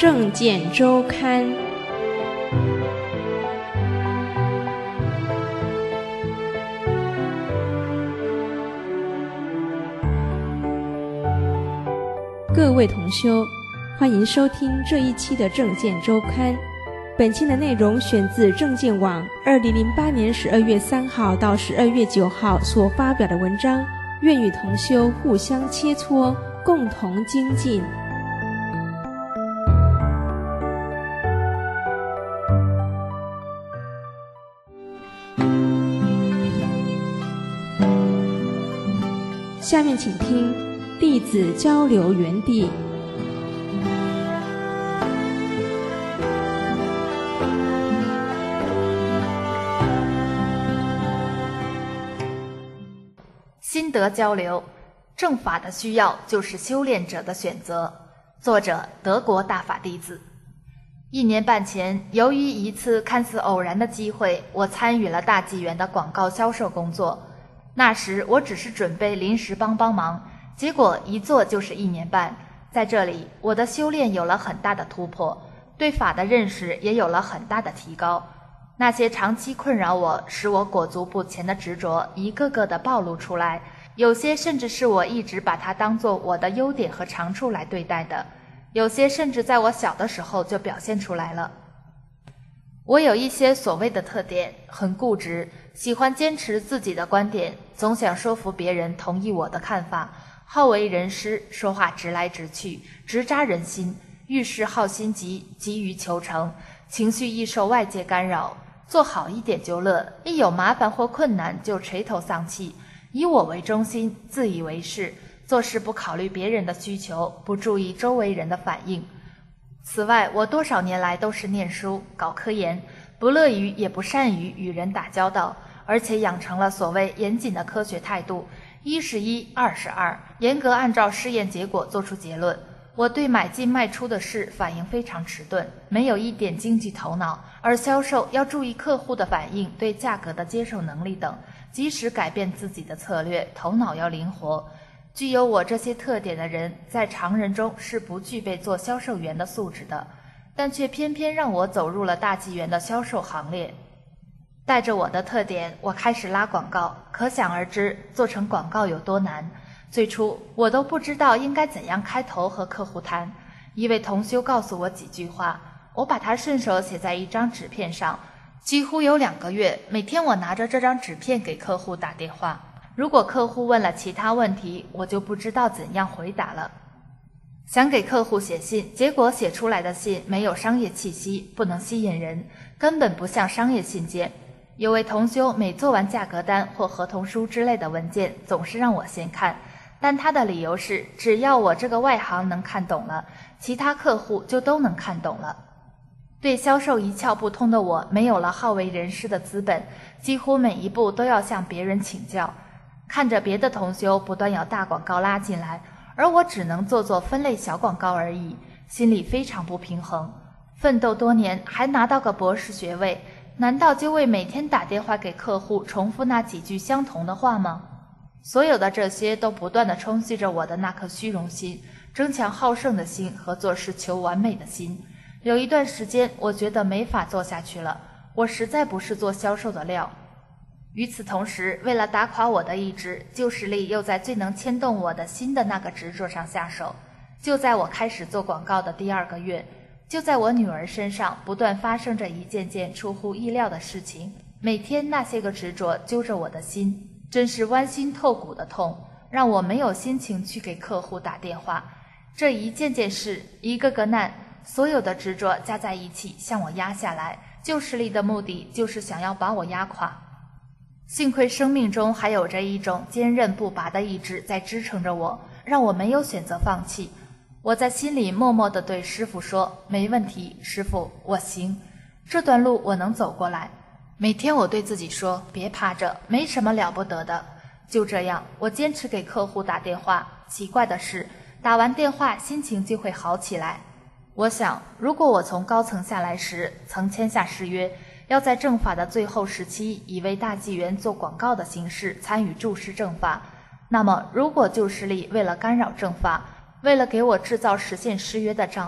证件周刊》。各位同修，欢迎收听这一期的证件周刊。本期的内容选自证件网2008年12月3号到12月9号所发表的文章，愿与同修互相切磋，共同精进。下面请听弟子交流园地。 心得交流，正法的需要就是修炼者的选择。作者：德国大法弟子。1年半前，由于一次看似偶然的机会，我参与了大纪元的广告销售工作。那时我只是准备临时帮忙，结果一做就是1年半。在这里，我的修炼有了很大的突破，对法的认识也有了很大的提高。那些长期困扰我、使我裹足不前的执着，一个个的暴露出来，有些甚至是我一直把它当作我的优点和长处来对待的，有些甚至在我小的时候就表现出来了。我有一些所谓的特点，很固执，喜欢坚持自己的观点，总想说服别人同意我的看法，好为人师，说话直来直去，直扎人心，遇事好心急，急于求成，情绪易受外界干扰，做好一点就乐，一有麻烦或困难就垂头丧气，以我为中心，自以为是，做事不考虑别人的需求，不注意周围人的反应。此外，我多少年来都是念书、搞科研，不乐于也不善于与人打交道，而且养成了所谓严谨的科学态度，1是1，2是2，严格按照试验结果做出结论。我对买进卖出的事反应非常迟钝，没有一点经济头脑，而销售要注意客户的反应、对价格的接受能力等，及时改变自己的策略，头脑要灵活。具有我这些特点的人，在常人中是不具备做销售员的素质的，但却偏偏让我走入了大纪元的销售行列。带着我的特点，我开始拉广告，可想而知，做成广告有多难。最初我都不知道应该怎样开头和客户谈，一位同修告诉我几句话，我把它顺手写在一张纸片上，几乎有2个月，每天我拿着这张纸片给客户打电话。如果客户问了其他问题，我就不知道怎样回答了。想给客户写信，结果写出来的信没有商业气息，不能吸引人，根本不像商业信件。有位同修每做完价格单或合同书之类的文件，总是让我先看，但他的理由是，只要我这个外行能看懂了，其他客户就都能看懂了。对销售一窍不通的我，没有了好为人师的资本，几乎每一步都要向别人请教。看着别的同修不断有大广告拉进来，而我只能做分类小广告而已，心里非常不平衡。奋斗多年还拿到个博士学位，难道就为每天打电话给客户重复那几句相同的话吗？所有的这些都不断地冲击着我的那颗虚荣心、争强好胜的心和做事求完美的心。有一段时间我觉得没法做下去了，我实在不是做销售的料。与此同时，为了打垮我的意志，旧势力又在最能牵动我的心的那个执着上下手。就在我开始做广告的第2个月，就在我女儿身上不断发生着一件件出乎意料的事情。每天那些个执着揪着我的心，真是剜心透骨的痛，让我没有心情去给客户打电话。这一件件事，一个个难，所有的执着加在一起向我压下来，旧势力的目的就是想要把我压垮。幸亏生命中还有着一种坚韧不拔的意志在支撑着我，让我没有选择放弃。我在心里默默地对师父说，没问题，师父，我行，这段路我能走过来。每天我对自己说，别怕着，没什么了不得的。就这样，我坚持给客户打电话。奇怪的是，打完电话心情就会好起来。我想，如果我从高层下来时曾签下誓约，要在正法的最后时期以为大纪元做广告的形式参与注释正法，那么如果旧势力为了干扰正法，为了给我制造实现誓约的障碍，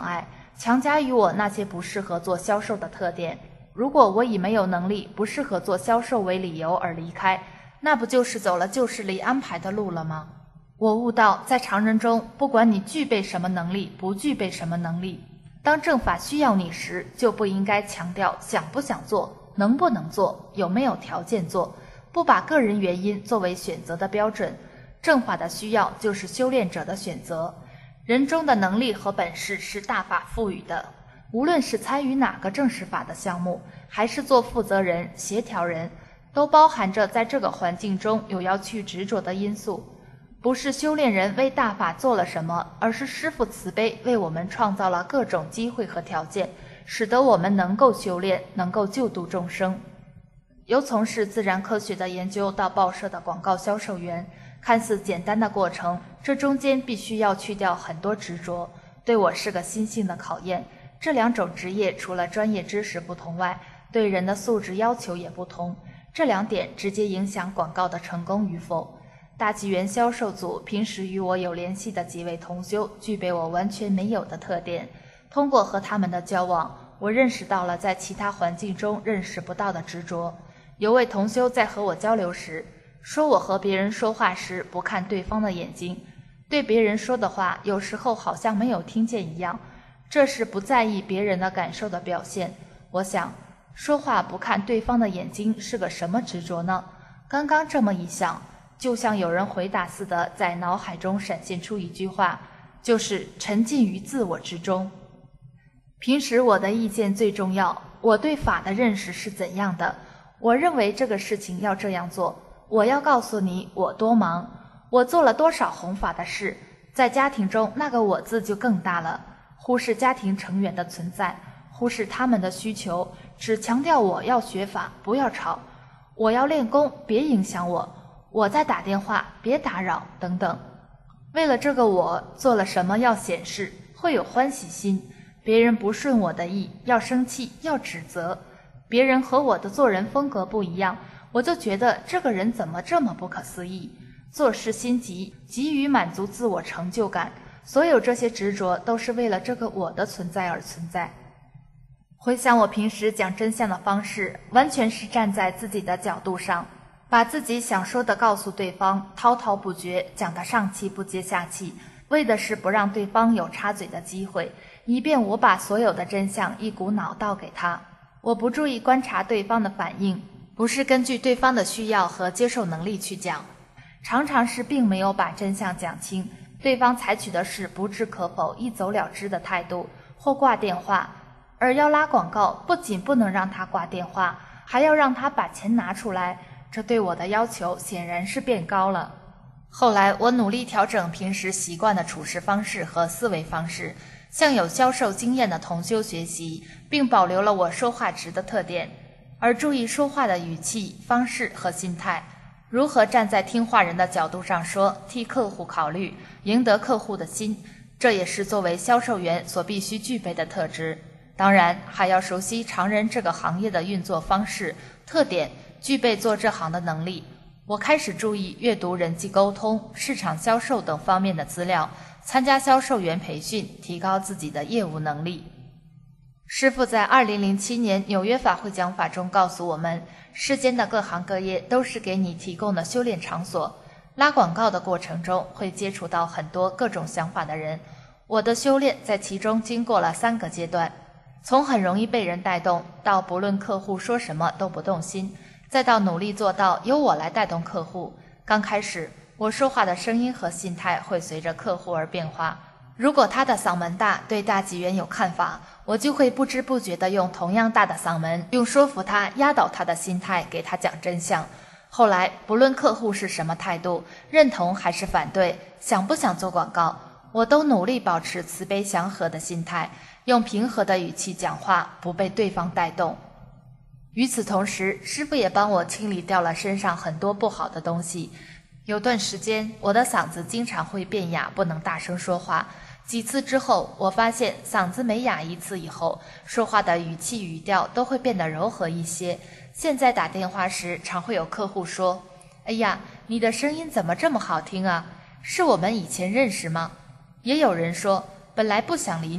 强加于我那些不适合做销售的特点。如果我以没有能力、不适合做销售为理由而离开，那不就是走了旧势力安排的路了吗？我悟到，在常人中，不管你具备什么能力，不具备什么能力，当正法需要你时，就不应该强调想不想做、能不能做、有没有条件做，不把个人原因作为选择的标准。正法的需要就是修炼者的选择。人中的能力和本事是大法赋予的，无论是参与哪个正式法的项目，还是做负责人、协调人，都包含着在这个环境中有要去执着的因素。不是修炼人为大法做了什么，而是师父慈悲为我们创造了各种机会和条件，使得我们能够修炼，能够救度众生。由从事自然科学的研究到报社的广告销售员，看似简单的过程，这中间必须要去掉很多执着，对我是个心性的考验。这两种职业除了专业知识不同外，对人的素质要求也不同，这两点直接影响广告的成功与否。大纪元销售组平时与我有联系的几位同修具备我完全没有的特点，通过和他们的交往，我认识到了在其他环境中认识不到的执着。有位同修在和我交流时说，我和别人说话时不看对方的眼睛，对别人说的话有时候好像没有听见一样，这是不在意别人的感受的表现。我想，说话不看对方的眼睛是个什么执着呢？刚刚这么一想，就像有人回答似的，在脑海中闪现出一句话，就是沉浸于自我之中。平时我的意见最重要，我对法的认识是怎样的，我认为这个事情要这样做，我要告诉你我多忙，我做了多少弘法的事。在家庭中，那个我字就更大了，忽视家庭成员的存在，忽视他们的需求，只强调我要学法，不要吵，我要练功，别影响我，我在打电话，别打扰，等等。为了这个我做了什么要显示，会有欢喜心，别人不顺我的意，要生气，要指责，别人和我的做人风格不一样，我就觉得这个人怎么这么不可思议，做事心急，急于满足自我成就感，所有这些执着都是为了这个我的存在而存在。回想我平时讲真相的方式，完全是站在自己的角度上，把自己想说的告诉对方，滔滔不绝，讲得上气不接下气，为的是不让对方有插嘴的机会，以便我把所有的真相一股脑倒给他。我不注意观察对方的反应，不是根据对方的需要和接受能力去讲，常常是并没有把真相讲清，对方采取的是不置可否、一走了之的态度，或挂电话。而要拉广告，不仅不能让他挂电话，还要让他把钱拿出来，这对我的要求显然是变高了。后来我努力调整平时习惯的处事方式和思维方式，向有销售经验的同修学习，并保留了我说话直的特点，而注意说话的语气、方式和心态，如何站在听话人的角度上说，替客户考虑，赢得客户的心，这也是作为销售员所必须具备的特质。当然还要熟悉常人这个行业的运作方式、特点，具备做这行的能力。我开始注意阅读人际沟通、市场销售等方面的资料，参加销售员培训，提高自己的业务能力。师父在2007年纽约法会讲法中告诉我们，世间的各行各业都是给你提供的修炼场所。拉广告的过程中会接触到很多各种想法的人，我的修炼在其中经过了3个阶段，从很容易被人带动，到不论客户说什么都不动心，再到努力做到由我来带动客户。刚开始我说话的声音和心态会随着客户而变化，如果他的嗓门大，对大纪元有看法，我就会不知不觉地用同样大的嗓门，用说服他、压倒他的心态给他讲真相。后来不论客户是什么态度，认同还是反对，想不想做广告，我都努力保持慈悲祥和的心态，用平和的语气讲话，不被对方带动。与此同时，师父也帮我清理掉了身上很多不好的东西。有段时间我的嗓子经常会变哑，不能大声说话，几次之后我发现嗓子每哑一次以后，说话的语气语调都会变得柔和一些。现在打电话时常会有客户说，哎呀，你的声音怎么这么好听啊，是我们以前认识吗？也有人说，本来不想理你，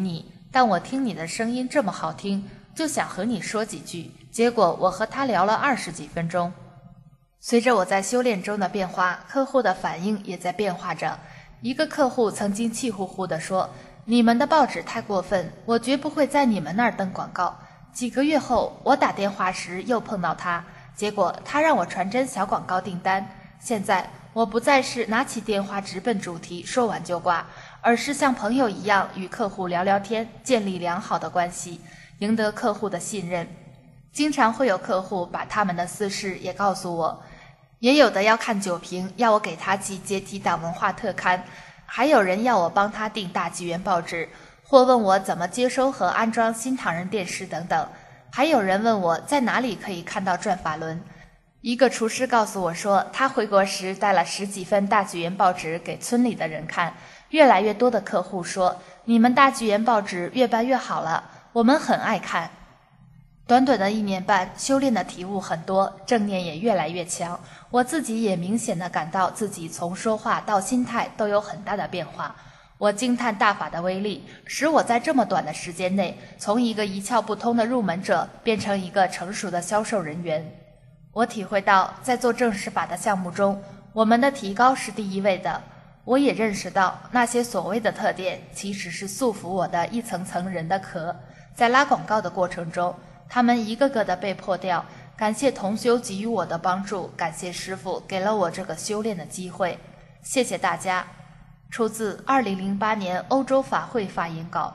但我听你的声音这么好听，就想和你说几句，结果我和他聊了20几分钟。随着我在修炼中的变化，客户的反应也在变化着。一个客户曾经气呼呼地说，你们的报纸太过分，我绝不会在你们那儿登广告。几个月后，我打电话时又碰到他，结果他让我传真小广告订单。现在我不再是拿起电话直奔主题说完就挂，而是像朋友一样与客户聊聊天，建立良好的关系，赢得客户的信任。经常会有客户把他们的私事也告诉我，也有的要看酒评，要我给他寄阶梯党文化特刊，还有人要我帮他订大纪元报纸，或问我怎么接收和安装新唐人电视等等。还有人问我在哪里可以看到转法轮。一个厨师告诉我说，他回国时带了10几份大纪元报纸给村里的人看。越来越多的客户说，你们大纪元报纸越办越好了，我们很爱看。短短的1年半，修炼的体悟很多，正念也越来越强。我自己也明显地感到自己从说话到心态都有很大的变化。我惊叹大法的威力，使我在这么短的时间内，从一个一窍不通的入门者变成一个成熟的销售人员。我体会到，在做正式法的项目中，我们的提高是第一位的。我也认识到，那些所谓的特点，其实是束缚我的一层层人的壳。在拉广告的过程中，他们一个个的被破掉。感谢同修给予我的帮助，感谢师父给了我这个修炼的机会。谢谢大家。出自2008年欧洲法会发言稿。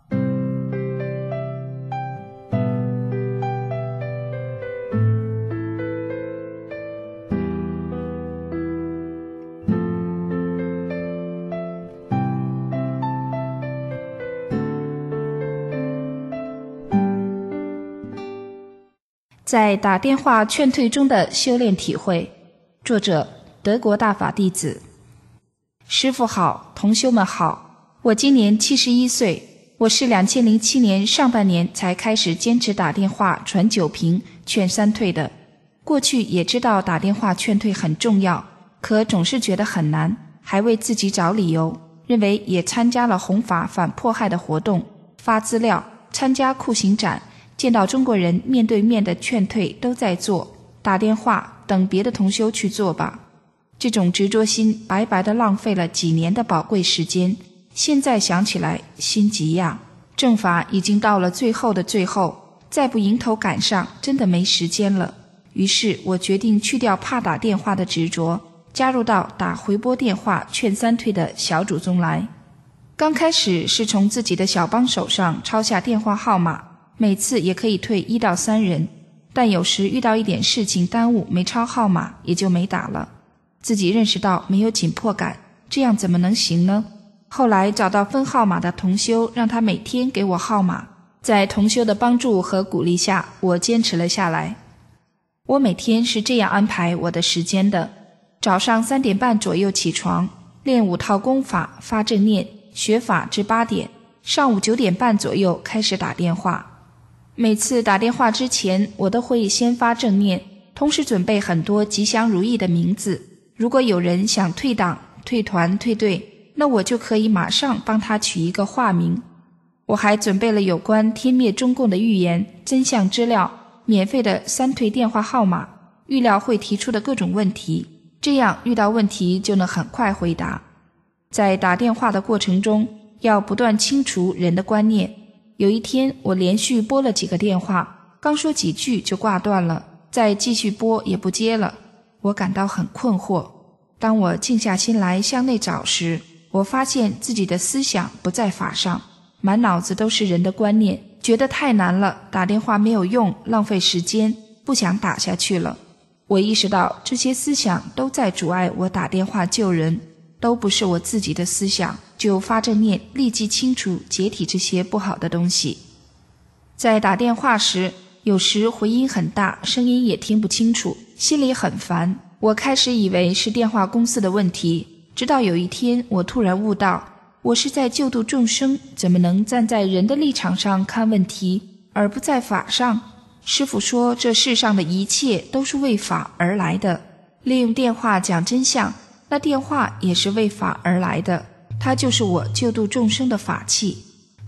在打电话劝退中的修炼体会，作者德国大法弟子。师父好，同修们好，我今年71岁，我是2007年上半年才开始坚持打电话传酒瓶劝3退的。过去也知道打电话劝退很重要，可总是觉得很难，还为自己找理由，认为也参加了弘法反迫害的活动，发资料，参加酷刑展，见到中国人面对面的劝退都在做，打电话等别的同修去做吧。这种执着心白白地浪费了几年的宝贵时间，现在想起来心急呀。正法已经到了最后的最后，再不迎头赶上真的没时间了。于是我决定去掉怕打电话的执着，加入到打回拨电话劝3退的小组中来。刚开始是从自己的小帮手上抄下电话号码，每次也可以退1到3人，但有时遇到一点事情耽误没抄号码，也就没打了。自己认识到没有紧迫感，这样怎么能行呢？后来找到分号码的同修，让他每天给我号码。在同修的帮助和鼓励下，我坚持了下来。我每天是这样安排我的时间的：早上3点半左右起床，练5套功法，发正念，学法至8点，上午9点半左右开始打电话。每次打电话之前，我都会先发正念，同时准备很多吉祥如意的名字。如果有人想退党、退团、退队，那我就可以马上帮他取一个化名。我还准备了有关天灭中共的预言、真相资料，免费的3退电话号码，预料会提出的各种问题，这样遇到问题就能很快回答。在打电话的过程中，要不断清除人的观念。有一天我连续拨了几个电话，刚说几句就挂断了，再继续拨也不接了。我感到很困惑。当我静下心来向内找时，我发现自己的思想不在法上，满脑子都是人的观念，觉得太难了，打电话没有用，浪费时间，不想打下去了。我意识到这些思想都在阻碍我打电话救人，都不是我自己的思想，就发正念，立即清除解体这些不好的东西。在打电话时，有时回音很大，声音也听不清楚，心里很烦。我开始以为是电话公司的问题，直到有一天我突然悟到，我是在救度众生，怎么能站在人的立场上看问题，而不在法上？师父说，这世上的一切都是为法而来的，利用电话讲真相，那电话也是为法而来的，它就是我救度众生的法器。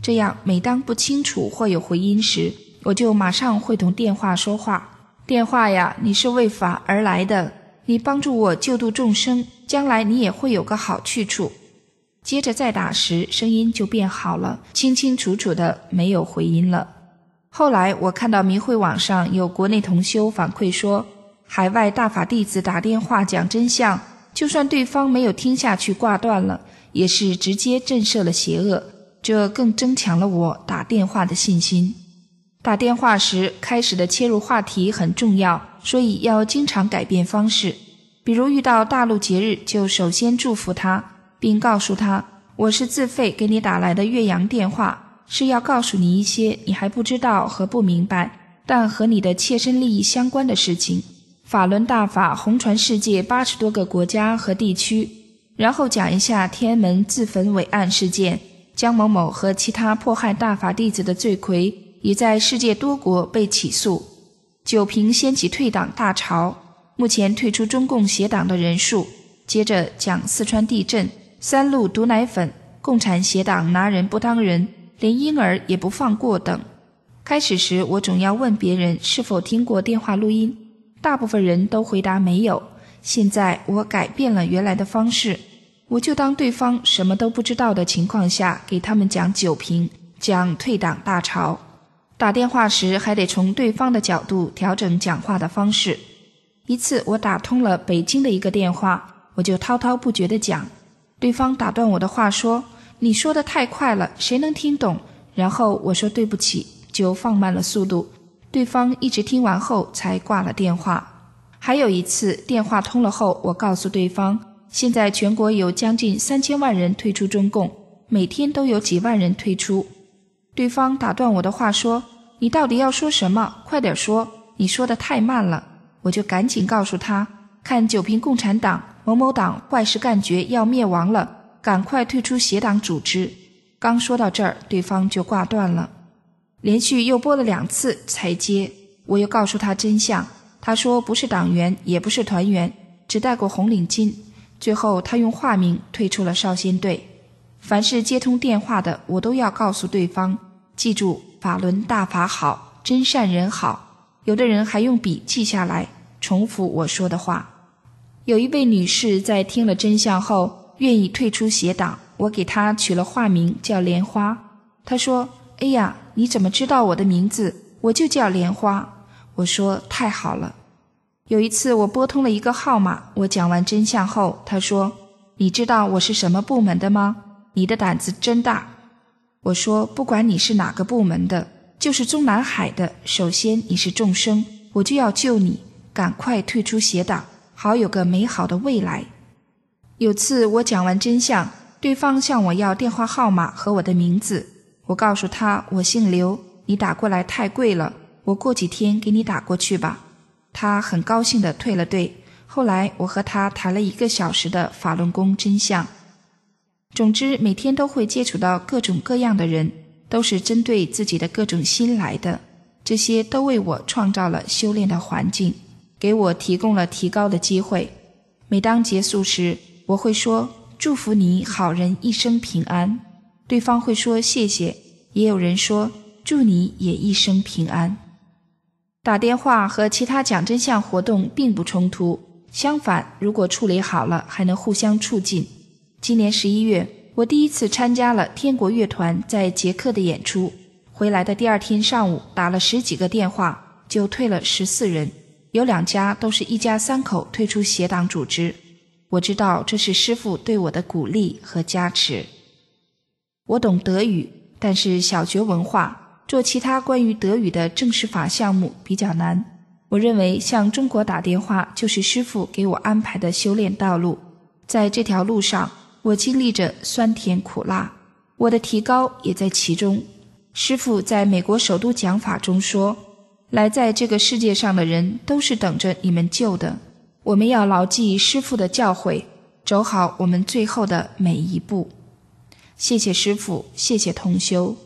这样每当不清楚或有回音时，我就马上会同电话说话。电话呀，你是为法而来的，你帮助我救度众生，将来你也会有个好去处。接着再打时，声音就变好了，清清楚楚的，没有回音了。后来我看到明慧网上有国内同修反馈说，海外大法弟子打电话讲真相，就算对方没有听下去挂断了，也是直接震慑了邪恶，这更增强了我打电话的信心。打电话时开始的切入话题很重要，所以要经常改变方式。比如遇到大陆节日，就首先祝福他，并告诉他，我是自费给你打来的岳阳电话，是要告诉你一些你还不知道和不明白，但和你的切身利益相关的事情。法轮大法红传世界80多个国家和地区，然后讲一下天安门自焚伟案事件，江某某和其他迫害大法弟子的罪魁已在世界多国被起诉。九平掀起退党大潮，目前退出中共邪党的人数。接着讲四川地震、三鹿毒奶粉、共产邪党拿人不当人，连婴儿也不放过等。开始时我总要问别人是否听过电话录音，大部分人都回答没有。现在我改变了原来的方式，我就当对方什么都不知道的情况下，给他们讲九平，讲退党大潮。打电话时还得从对方的角度调整讲话的方式。一次我打通了北京的一个电话，我就滔滔不绝地讲，对方打断我的话说，你说得太快了，谁能听懂？然后我说对不起，就放慢了速度，对方一直听完后才挂了电话。还有一次电话通了后，我告诉对方，现在全国有将近3000万人退出中共，每天都有几万人退出。对方打断我的话说，你到底要说什么？快点说，你说得太慢了。我就赶紧告诉他，看九平共产党某某党坏事干绝要灭亡了，赶快退出邪党组织。刚说到这儿，对方就挂断了。连续又拨了2次才接，我又告诉他真相，他说不是党员也不是团员，只戴过红领巾。最后他用化名退出了少先队。凡是接通电话的，我都要告诉对方，记住法轮大法好，真善人好。有的人还用笔记下来，重复我说的话。有一位女士在听了真相后愿意退出邪党，我给她取了化名叫莲花。她说，哎呀，你怎么知道我的名字？我就叫莲花。我说太好了。有一次我拨通了一个号码，我讲完真相后，她说，你知道我是什么部门的吗？你的胆子真大。我说不管你是哪个部门的，就是中南海的，首先你是众生，我就要救你，赶快退出邪党，好有个美好的未来。有次我讲完真相，对方向我要电话号码和我的名字，我告诉他我姓刘，你打过来太贵了，我过几天给你打过去吧。他很高兴地退了队，后来我和他谈了1个小时的法轮功真相。总之每天都会接触到各种各样的人，都是针对自己的各种心来的，这些都为我创造了修炼的环境，给我提供了提高的机会。每当结束时，我会说祝福你好人一生平安，对方会说谢谢，也有人说祝你也一生平安。打电话和其他讲真相活动并不冲突，相反，如果处理好了还能互相促进。今年11月，我第一次参加了天国乐团在捷克的演出，回来的第2天上午打了10几个电话，就退了14人，有2家都是一家3口退出邪党组织。我知道这是师父对我的鼓励和加持。我懂德语，但是小学文化，做其他关于德语的正式法项目比较难。我认为向中国打电话就是师父给我安排的修炼道路，在这条路上我经历着酸甜苦辣，我的提高也在其中。师父在美国首都讲法中说，来在这个世界上的人都是等着你们救的，我们要牢记师父的教诲，走好我们最后的每一步。谢谢师父，谢谢同修。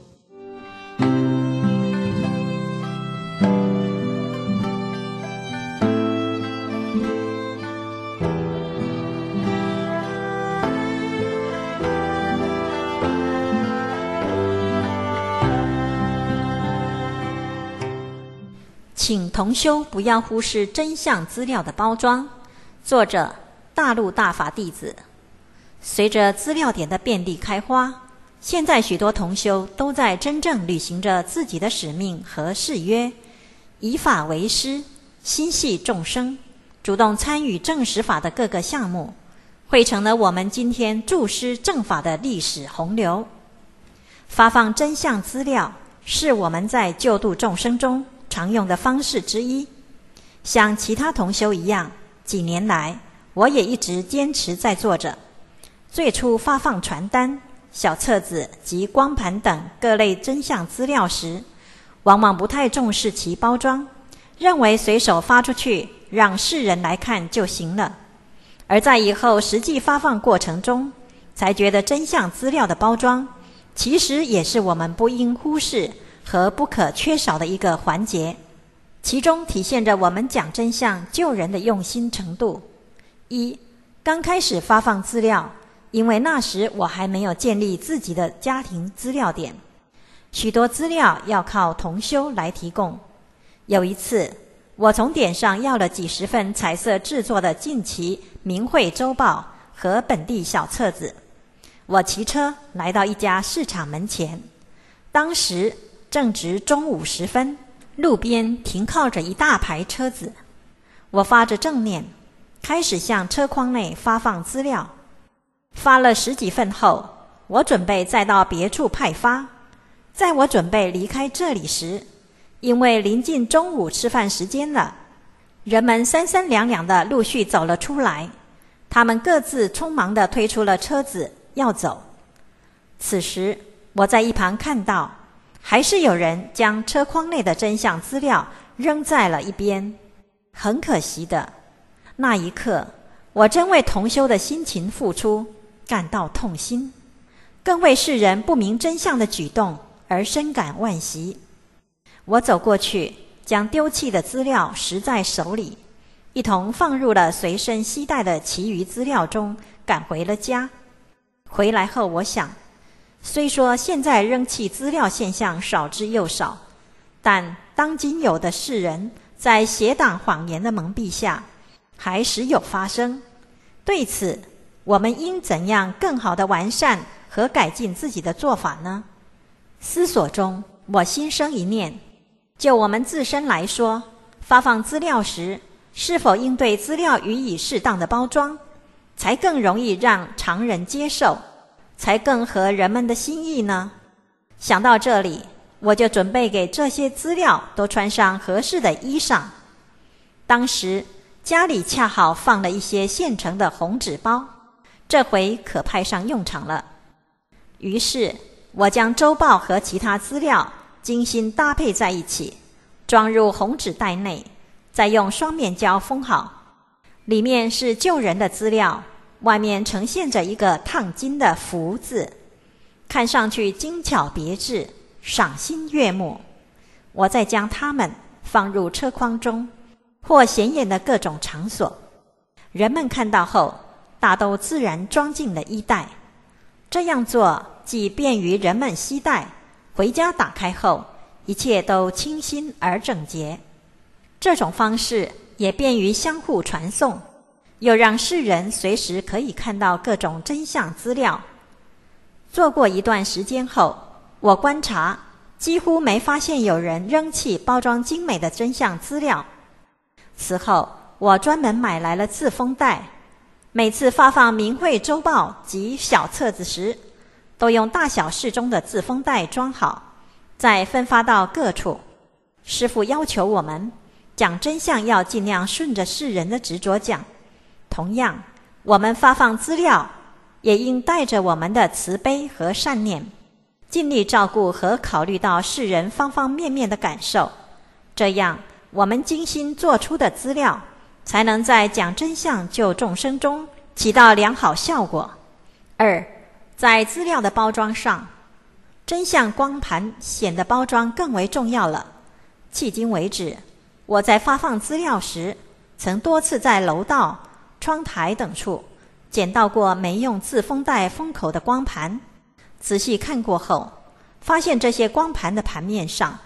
请同修不要忽视真相资料的包装。作者：大陆大法弟子。随着资料点的遍地开花，现在许多同修都在真正履行着自己的使命和誓约，以法为师，心系众生，主动参与正实法的各个项目，汇成了我们今天注师正法的历史洪流。发放真相资料是我们在救度众生中常用的方式之一。像其他同修一样，几年来我也一直坚持在做着。最初发放传单、小册子及光盘等各类真相资料时，往往不太重视其包装，认为随手发出去让世人来看就行了。而在以后实际发放过程中，才觉得真相资料的包装其实也是我们不应忽视和不可缺少的一个环节，其中体现着我们讲真相救人的用心程度。一，刚开始发放资料，因为那时我还没有建立自己的家庭资料点，许多资料要靠同修来提供。有一次，我从点上要了几十份彩色制作的近期明慧周报和本地小册子。我骑车来到一家市场门前，当时正值中午时分，路边停靠着一大排车子。我发着正念，开始向车筐内发放资料。发了10几份后，我准备再到别处派发。在我准备离开这里时，因为临近中午吃饭时间了，人们三三两两的陆续走了出来，他们各自匆忙地推出了车子要走。此时我在一旁看到，还是有人将车筐内的真相资料扔在了一边。很可惜的，那一刻我真为同修的辛勤付出感到痛心，更为世人不明真相的举动而深感惋惜。我走过去，将丢弃的资料拾在手里，一同放入了随身携带的其余资料中，赶回了家。回来后我想，虽说现在扔弃资料现象少之又少，但当今有的世人在邪党谎言的蒙蔽下还时有发生。对此，我们应怎样更好地完善和改进自己的做法呢？思索中，我心生一念，就我们自身来说，发放资料时是否应对资料予以适当的包装，才更容易让常人接受，才更合人们的心意呢？想到这里，我就准备给这些资料都穿上合适的衣裳。当时家里恰好放了一些现成的红纸包，这回可派上用场了。于是我将周报和其他资料精心搭配在一起，装入红纸袋内，再用双面胶封好。里面是救人的资料，外面呈现着一个烫金的福字，看上去精巧别致，赏心悦目。我再将它们放入车筐中或显眼的各种场所，人们看到后大都自然装进了衣袋。这样做既便于人们携带，回家打开后一切都清新而整洁。这种方式也便于相互传送，又让世人随时可以看到各种真相资料。做过一段时间后，我观察几乎没发现有人扔弃包装精美的真相资料。此后我专门买来了自封袋，每次发放明慧周报及小册子时，都用大小适中的自封袋装好，再分发到各处。师父要求我们讲真相要尽量顺着世人的执着讲，同样我们发放资料也应带着我们的慈悲和善念，尽力照顾和考虑到世人方方面面的感受，这样我们精心做出的资料才能在讲真相救众生中起到良好效果。二，在资料的包装上，真相光盘显得包装更为重要了。迄今为止，我在发放资料时，曾多次在楼道、窗台等处捡到过没用自封袋封口的光盘。仔细看过后，发现这些光盘的盘面上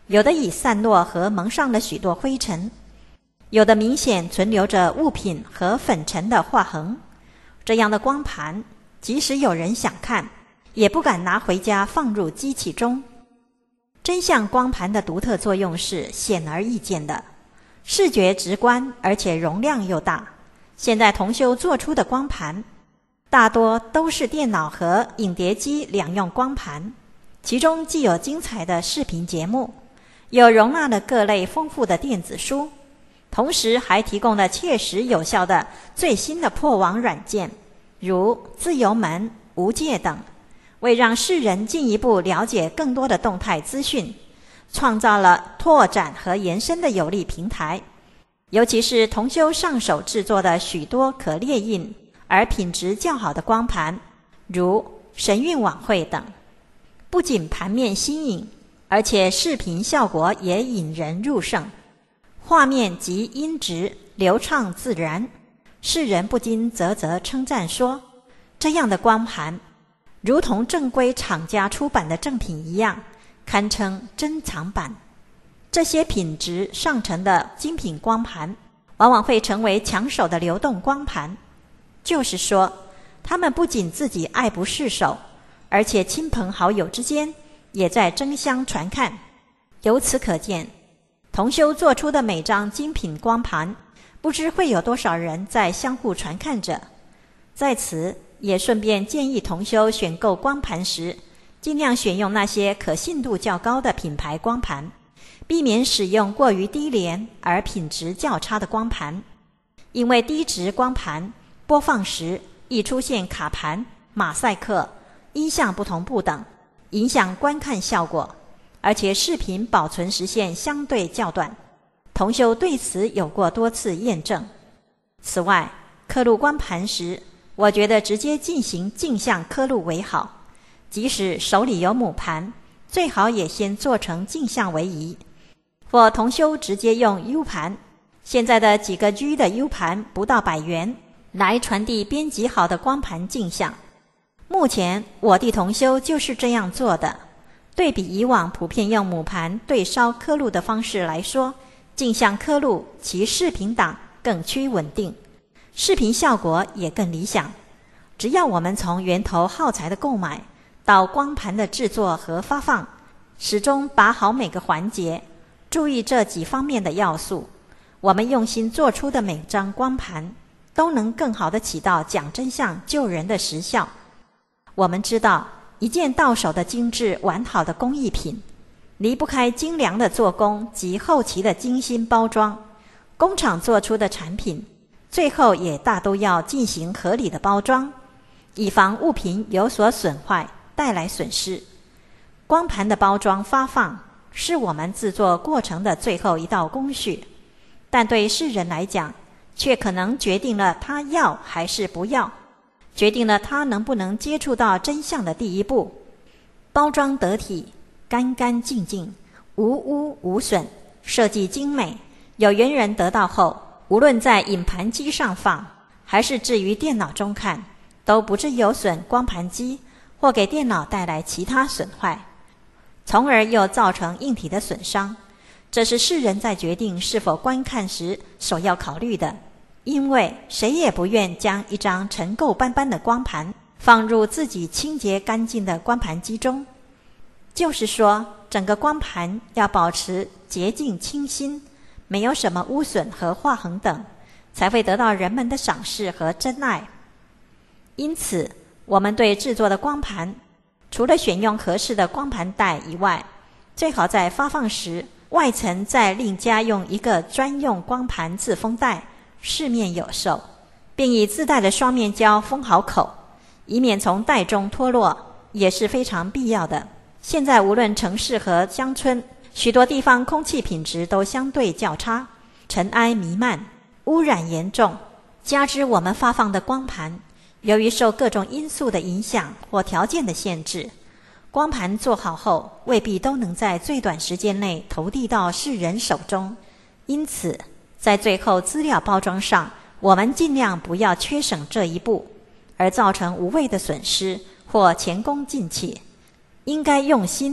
有的已散落和蒙上了许多灰尘，有的明显存留着物品和粉尘的划痕。这样的光盘，即使有人想看，也不敢拿回家放入机器中。真相光盘的独特作用是显而易见的，视觉直观，而且容量又大。现在同修做出的光盘大多都是电脑和影碟机两用光盘，其中既有精彩的视频节目，有容纳了各类丰富的电子书，同时还提供了切实有效的最新的破网软件，如自由门、无界等，为让世人进一步了解更多的动态资讯，创造了拓展和延伸的有利平台。尤其是同修上手制作的许多可列印而品质较好的光盘，如神韵晚会等，不仅盘面新颖，而且视频效果也引人入胜，画面及音质流畅自然，世人不禁啧啧称赞说，这样的光盘如同正规厂家出版的正品一样，堪称珍藏版。这些品质上乘的精品光盘往往会成为抢手的流动光盘，就是说他们不仅自己爱不释手，而且亲朋好友之间也在争相传看。由此可见，同修做出的每张精品光盘，不知会有多少人在相互传看着。在此也顺便建议同修选购光盘时，尽量选用那些可信度较高的品牌光盘，避免使用过于低廉而品质较差的光盘。因为低质光盘播放时易出现卡盘、马赛克、音像不同步等，影响观看效果，而且视频保存时限相对较短。同修对此有过多次验证。此外，刻录光盘时，我觉得直接进行镜像刻录为好，即使手里有母盘，最好也先做成镜像为宜。或同修直接用 U 盘，现在的几个 G 的 U 盘不到100元，来传递编辑好的光盘镜像。目前我弟同修就是这样做的。对比以往普遍用母盘对烧刻录的方式来说，镜像刻录其视频档更趋稳定，视频效果也更理想。只要我们从源头耗材的购买到光盘的制作和发放，始终把好每个环节，注意这几方面的要素，我们用心做出的每张光盘都能更好地起到讲真相救人的实效。我们知道，一件到手的精致完好的工艺品，离不开精良的做工及后期的精心包装。工厂做出的产品，最后也大都要进行合理的包装，以防物品有所损坏，带来损失。光盘的包装发放是我们制作过程的最后一道工序，但对世人来讲，却可能决定了他要还是不要，决定了他能不能接触到真相的第一步。包装得体，干干净净，无污无损，设计精美，有缘人得到后，无论在影盘机上放，还是置于电脑中看，都不致有损光盘机或给电脑带来其他损坏，从而又造成硬体的损伤。这是世人在决定是否观看时首要考虑的，因为谁也不愿将一张尘垢斑斑的光盘放入自己清洁干净的光盘机中。就是说，整个光盘要保持洁净清新，没有什么污损和划痕等，才会得到人们的赏识和真爱。因此，我们对制作的光盘，除了选用合适的光盘带以外，最好在发放时外层再另加用一个专用光盘自封带，市面有售，并以自带的双面胶封好口，以免从袋中脱落，也是非常必要的。现在无论城市和乡村，许多地方空气品质都相对较差，尘埃弥漫，污染严重，加之我们发放的光盘由于受各种因素的影响或条件的限制，光盘做好后未必都能在最短时间内投递到世人手中。因此在最后资料包装上，我们尽量不要缺省这一步，而造成无谓的损失或前功尽弃。应该用心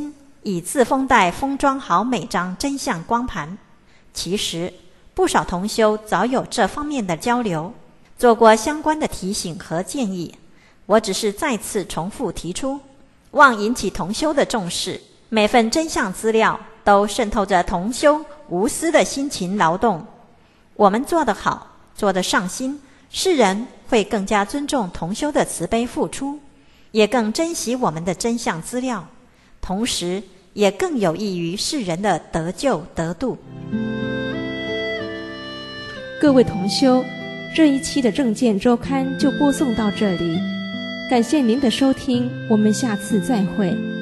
以自封袋封装好每张真相光盘。其实不少同修早有这方面的交流，做过相关的提醒和建议，我只是再次重复提出，望引起同修的重视。每份真相资料都渗透着同修无私的辛勤劳动，我们做得好，做得上心，世人会更加尊重同修的慈悲付出，也更珍惜我们的真相资料，同时也更有益于世人的得救得度。 各位同修，这一期的正见周刊就播送到这里，感谢您的收听，我们下次再会。